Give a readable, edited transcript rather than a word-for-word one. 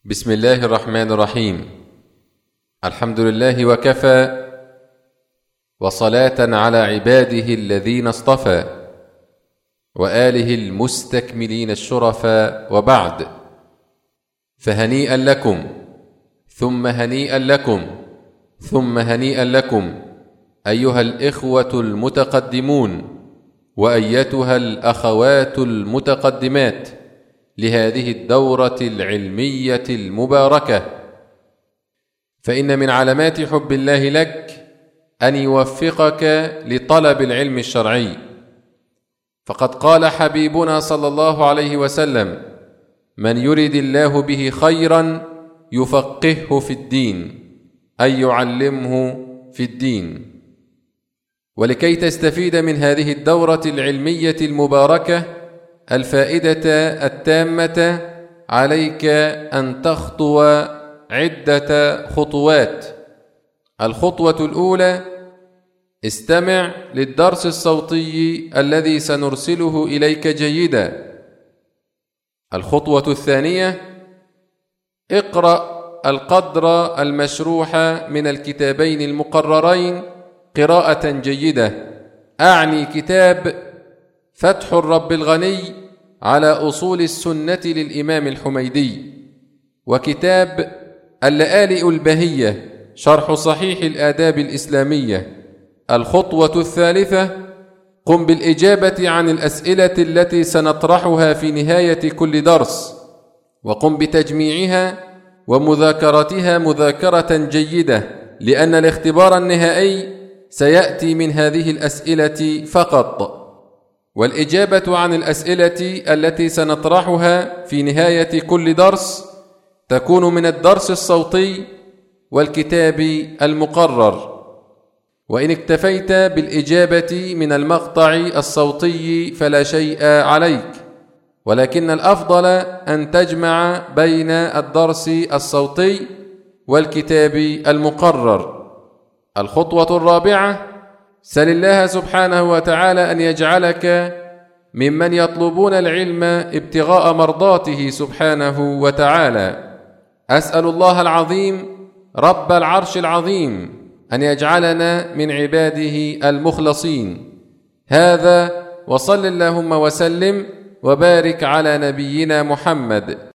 بسم الله الرحمن الرحيم. الحمد لله وكفى، وصلاة على عباده الذين اصطفى، وآله المستكملين الشرفا، وبعد، فهنيئا لكم ثم هنيئا لكم ثم هنيئا لكم أيها الإخوة المتقدمون وأيتها الأخوات المتقدمات لهذه الدورة العلمية المباركة. فإن من علامات حب الله لك أن يوفقك لطلب العلم الشرعي، فقد قال حبيبنا صلى الله عليه وسلم: من يرد الله به خيرا يفقهه في الدين، أي يعلمه في الدين. ولكي تستفيد من هذه الدورة العلمية المباركة الفائدة التامة، عليك أن تخطو عدة خطوات. الخطوة الأولى: استمع للدرس الصوتي الذي سنرسله إليك جيدا. الخطوة الثانية: اقرأ القدر المشروح من الكتابين المقررين قراءة جيدة، أعني كتاب فتح الرب الغني على أصول السنة للإمام الحميدي، وكتاب اللآلئ البهية شرح صحيح الآداب الإسلامية. الخطوة الثالثة: قم بالإجابة عن الأسئلة التي سنطرحها في نهاية كل درس، وقم بتجميعها ومذاكرتها مذاكرة جيدة، لأن الاختبار النهائي سيأتي من هذه الأسئلة فقط. والإجابة عن الأسئلة التي سنطرحها في نهاية كل درس تكون من الدرس الصوتي والكتاب المقرر. وإن اكتفيت بالإجابة من المقطع الصوتي فلا شيء عليك، ولكن الأفضل أن تجمع بين الدرس الصوتي والكتاب المقرر. الخطوة الرابعة: سل الله سبحانه وتعالى أن يجعلك ممن يطلبون العلم ابتغاء مرضاته سبحانه وتعالى. أسأل الله العظيم رب العرش العظيم أن يجعلنا من عباده المخلصين. هذا، وصل اللهم وسلم وبارك على نبينا محمد.